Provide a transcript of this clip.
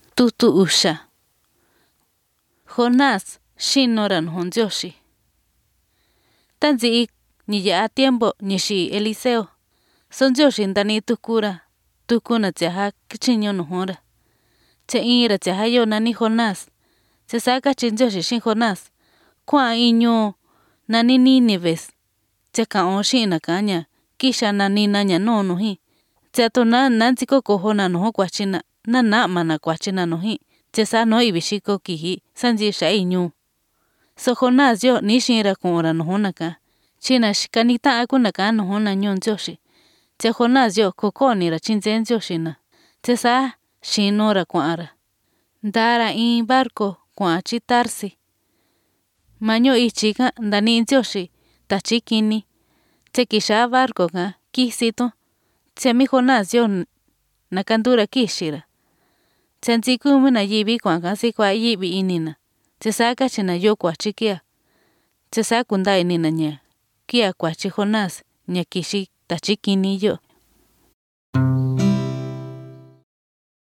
Tutu uxa. Jonás xinora nujun Ndioxi. Tanzi niya tiempo nixi Eliseo. Son Ndioxi ndani tukuna tsaja kichiño nujunra. Tse ira tsaja yo nani Jonás. Tse saka chi Ndioxi xin Jonás. Kwa iñu nani Nínives. Tse kaon xina kaña kisha nani naña no nuji. Tse atona nanziko kohona nuhu kwachina. Na mana kwachina nuji. Tse sa no ibishiko kiji sanji sha iñu. So Jonás yo nixira kuura nuhunaka. China shikanita akunaka nuhuna ñon Ndioxi. Tse Jonás yo kokonira chinzen Ndioxi na. Tse sa xinora kuara. Ndara in barco kwa chi Tarsi. Maño ichika ndani Ndioxi tachikini. Tse kisha barco ka kisito. Tse mi Jonás yo nakandura kishira. Tse nziku na yibi kwa kasi kwa yibi inina. Tse saka china yo kwa chikia. Tse sa kunda inina nya. Kia kwa chi Jonás nya kishi tachikini yo.